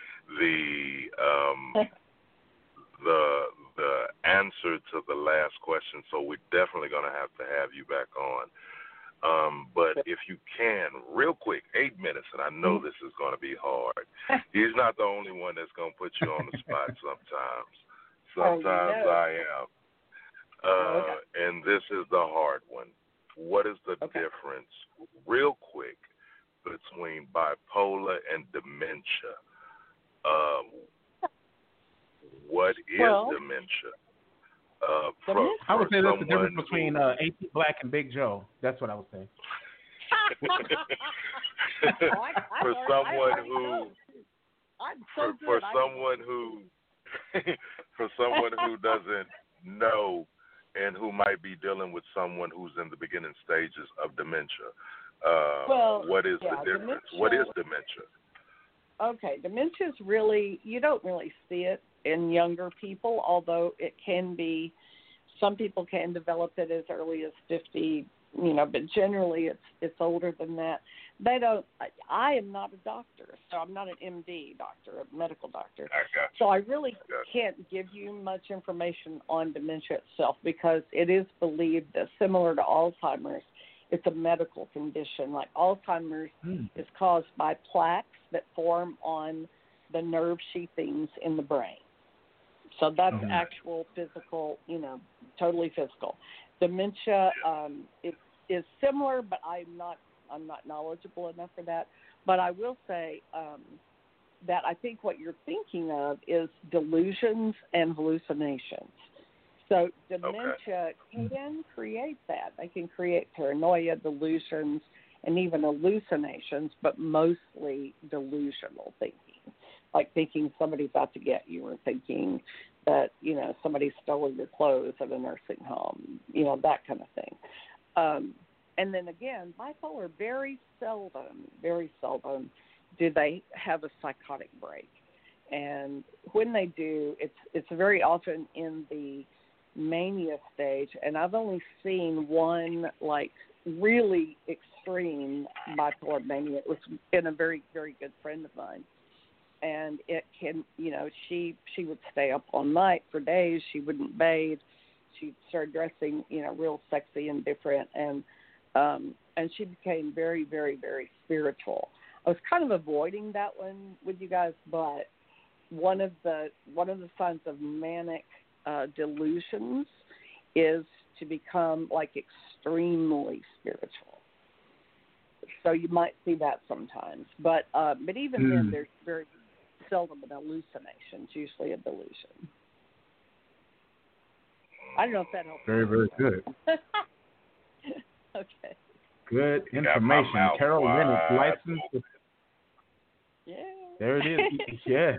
S5: answer to the last question. So we're definitely going to have you back on. But if you can, real quick, 8 minutes, and I know this is going to be hard. He's not the only one that's going to put you on the spot sometimes. Sometimes I am. And this is the hard one. What is the difference, real quick, between bipolar and dementia? What is dementia?
S9: I would say that's the difference between A.T. Black and Big Joe. That's what I would say.
S5: For someone who doesn't know and who might be dealing with someone who's in the beginning stages of dementia, what is the difference? What is dementia?
S7: Okay, dementia is really, you don't really see it in younger people, although it can be, some people can develop it as early as 50, but generally it's older than that. I am not a doctor, so I'm not an MD doctor, a medical doctor. So I really can't give you much information on dementia itself because it is believed that similar to Alzheimer's, it's a medical condition. Like Alzheimer's is caused by plaques that form on the nerve sheathings in the brain. So that's actual physical, totally physical. Dementia is similar, but I'm not knowledgeable enough for that. But I will say that I think what you're thinking of is delusions and hallucinations. So dementia can create that. They can create paranoia, delusions, and even hallucinations, but mostly delusional thinking. Like thinking somebody's out to get you, or thinking that, somebody stole your clothes at a nursing home, that kind of thing. And then again, bipolar, very seldom do they have a psychotic break. And when they do, it's very often in the mania stage. And I've only seen one, like, really extreme bipolar mania. It was in a very, very good friend of mine. And it can, she would stay up all night for days. She wouldn't bathe. She'd start dressing, real sexy and different. And she became very, very, very spiritual. I was kind of avoiding that one with you guys, but one of the signs of manic delusions is to become like extremely spiritual. So you might see that sometimes, but even then, there's very seldom an hallucination. It's usually a delusion. I don't know if that helps.
S9: Very, very good.
S7: Okay.
S9: Good information. Carol Lennox, licensed.
S7: Yeah.
S9: There it is. Yeah.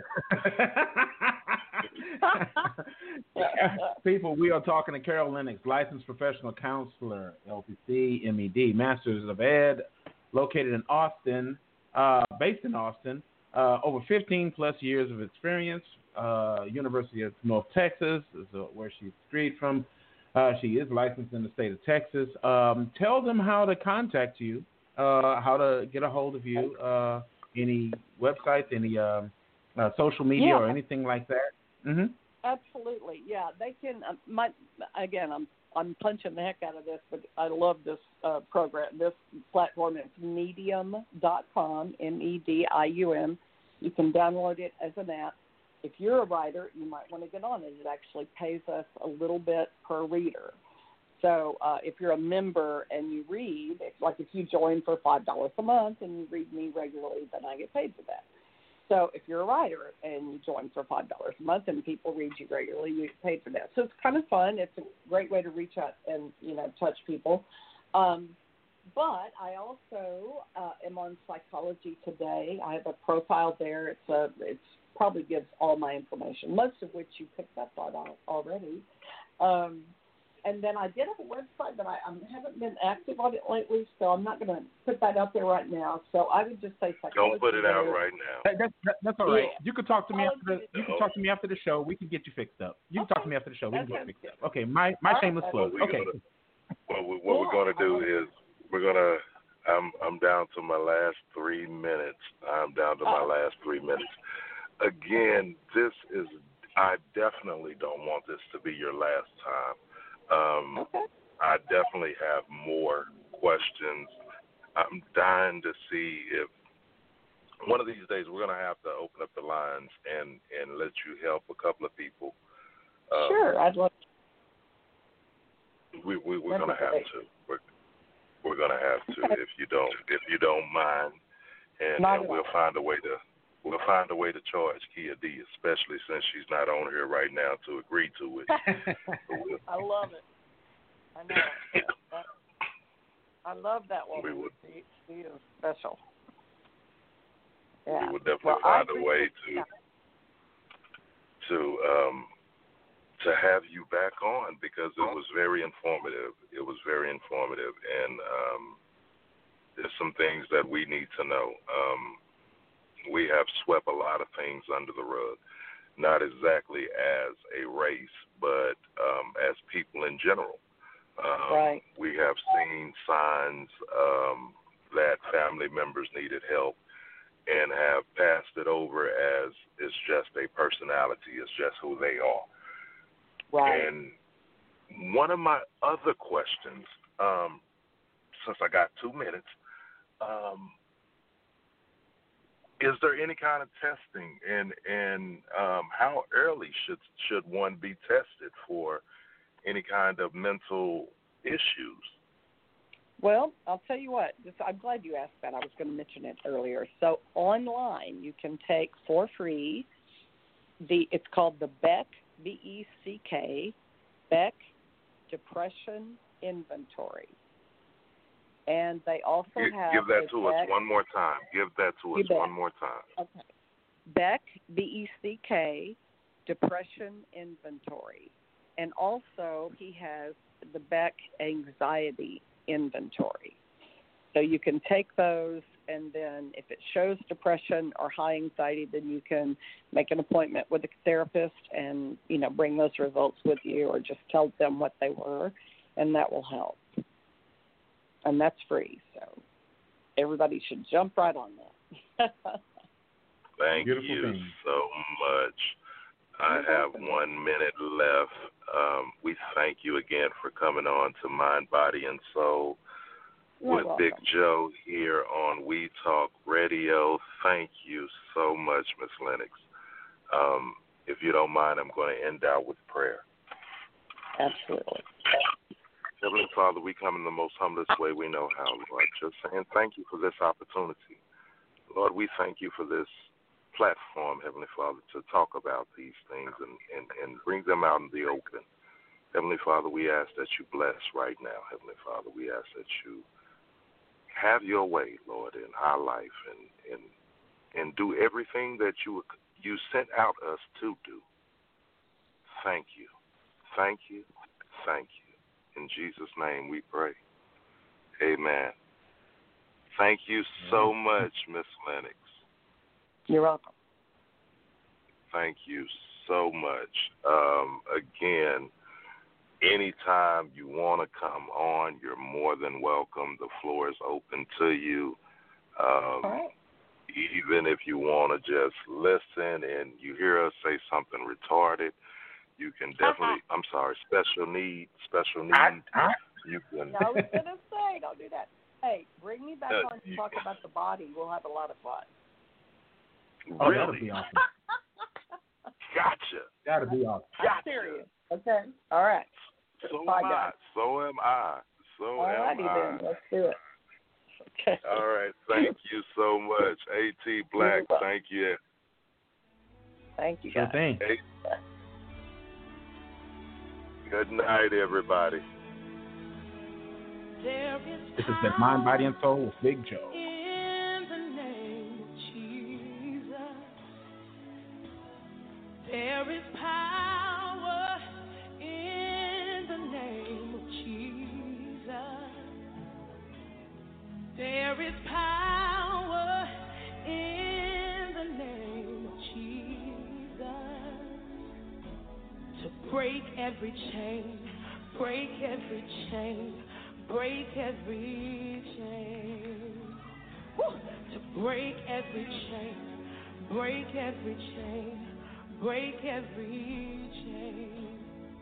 S9: People, we are talking to Carol Lennox, licensed professional counselor, LPC, MED, Masters of Ed, located in Austin, based in Austin, over 15 plus years of experience. University of North Texas is where she's straight from. She is licensed in the state of Texas. Tell them how to contact you, how to get a hold of you, any websites, any social media or anything like that. Mm-hmm.
S7: Absolutely, yeah. They can. I'm punching the heck out of this, but I love this program, this platform. It's Medium.com, MEDIUM. You can download it as an app. If you're a writer, you might want to get on it. It actually pays us a little bit per reader. So if you're a member and you read, like if you join for $5 a month and you read me regularly, then I get paid for that. So if you're a writer and you join for $5 a month and people read you regularly, you get paid for that. So it's kind of fun. It's a great way to reach out and, touch people. But I also am on Psychology Today. I have a profile there. It's probably gives all my information, most of which you picked up on already. And then I did have a website, but I haven't been active on it lately, so I'm not going to put that out there right now. So I would just say Psychology.
S5: Don't put it out right now.
S9: That's all right.
S7: Yeah.
S9: You can talk to me after the show. We can get you fixed up. You can talk to me after the show. We can get you fixed up. Okay, my shameless plug. Okay.
S5: What we're going to do is I'm down to my last 3 minutes. Again, I definitely don't want this to be your last time. I definitely have more questions. I'm dying to see if one of these days we're going to have to open up the lines and let you help a couple of people.
S7: Sure, I'd love to.
S5: We're going to have to. We're going to have to if you don't mind, and we'll find a way to charge Kia D, especially since she's not on here right now to agree to it.
S7: I love it. I know. I love that woman. She is special. Yeah.
S5: We would definitely find a way to have you back on because it was very informative. And there's some things that we need to know. We have swept a lot of things under the rug, not exactly as a race, but as people in general.
S7: Right.
S5: We have seen signs that family members needed help and have passed it over as it's just a personality, it's just who they are.
S7: Right.
S5: And one of my other questions, since I got 2 minutes, is there any kind of testing, and how early should one be tested for any kind of mental issues?
S7: Well, I'll tell you what. I'm glad you asked that. I was going to mention it earlier. So online, you can take for free. It's called the Beck, BECK, Beck Depression Inventory. And they also have...
S5: Give that to us one more time. Okay.
S7: Beck, BECK, Depression Inventory. And also he has the Beck Anxiety Inventory. So you can take those, and then if it shows depression or high anxiety, then you can make an appointment with a therapist and, bring those results with you or just tell them what they were, and that will help. And that's free, so everybody should jump right on that.
S5: Thank you so much. I have 1 minute left. We thank you again for coming on to Mind, Body, and Soul with Big Joe here on We Talk Radio. Thank you so much, Miss Lennox. If you don't mind, I'm going to end out with prayer.
S7: Absolutely.
S5: Heavenly Father, we come in the most humblest way we know how, Lord. Just saying thank you for this opportunity. Lord, we thank you for this platform, Heavenly Father, to talk about these things and bring them out in the open. Heavenly Father, we ask that you bless right now, Heavenly Father. We ask that you have your way, Lord, in our life and do everything that you sent out us to do. Thank you. Thank you. Thank you. In Jesus' name we pray. Amen. Thank you so much, Miss Lennox.
S7: You're welcome.
S5: Thank you so much. Again, anytime you want to come on, you're more than welcome. The floor is open to you.
S7: Right.
S5: Even if you want to just listen and you hear us say something retarded, you can definitely, I'm sorry, special need. You can.
S7: I was going to say, don't do that. Hey, bring me back on to talk about the body. We'll have a lot of fun.
S5: Really?
S9: That'll be awesome.
S5: Gotcha.
S9: That'll be awesome.
S7: I'm serious. Okay. All right.
S5: So am I.
S7: All righty then. Let's do it. Okay.
S5: All right. Thank you so much. A.T. Black, thank you.
S7: Thank you, guys.
S9: Sure thing.
S5: Hey. Good night, everybody.
S9: This has been Mind, Body, and Soul with Big Joe.
S6: In the name of Jesus, there is power in the name of Jesus. There is power in the name of Jesus to break every chain, break every chain, break every chain. Woo! To break every chain, break every chain, break every chain.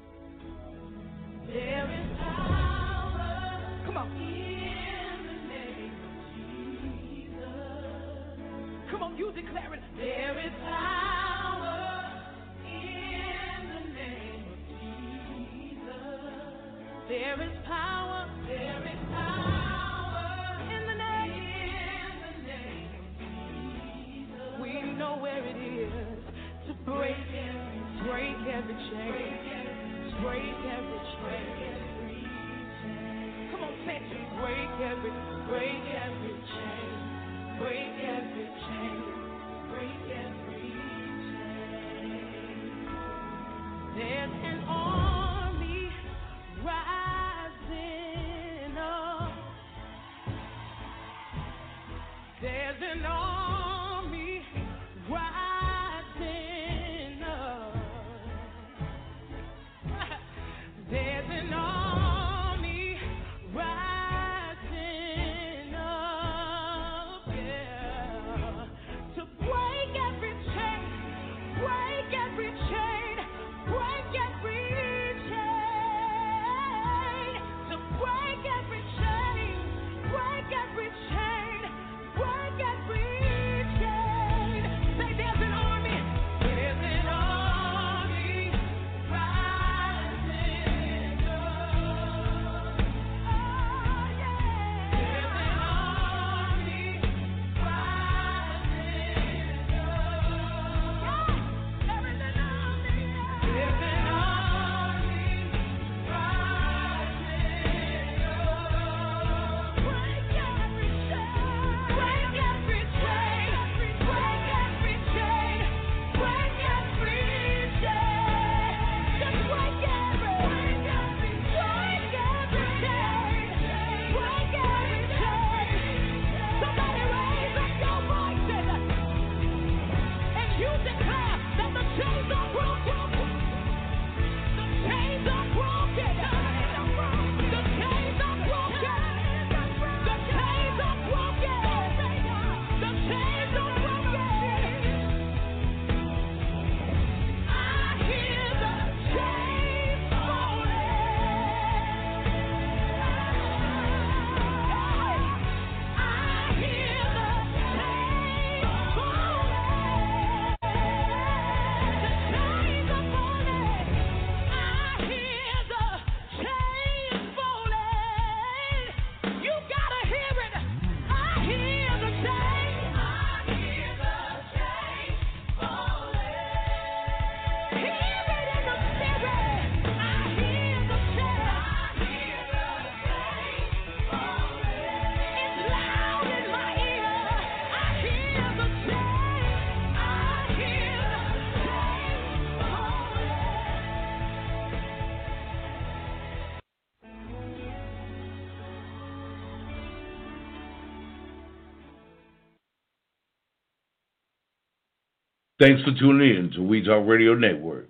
S6: There is power. Come on. In the name of Jesus. Come on, you declare it. There is power in the name of Jesus. There is power. There is power in the name of Jesus. We know where it is to break every chain, break every chain. Come on, say it. Break every chain, break every chain, break every chain. There's an army rising up. There's an army rising up. There's an army rising up, yeah, to break every chain, break every chain, break every chain, to break every chain, break every chain, break every chain. Say there's an army rising up. Oh yeah. There's an army rising up. There is an army. There's an army rising up. Break every chain, break every chain, break every chain, break every chain. Just break every chain, break every chain. Somebody raise up your voices and you declare that the chains are broken. The chains are broken. The chains are broken. The chains are broken. The chains are broken. I hear the chains falling. I hear the chains falling. The chains are falling. I hear the chains falling. You gotta hear it. I hear the chains. I hear the chains falling. Hear it in the spirit. I hear the chains. I hear the chains falling. It's loud in my ear. I hear the chains. I hear the chains falling.
S10: Thanks for tuning in to We Talk Radio Network.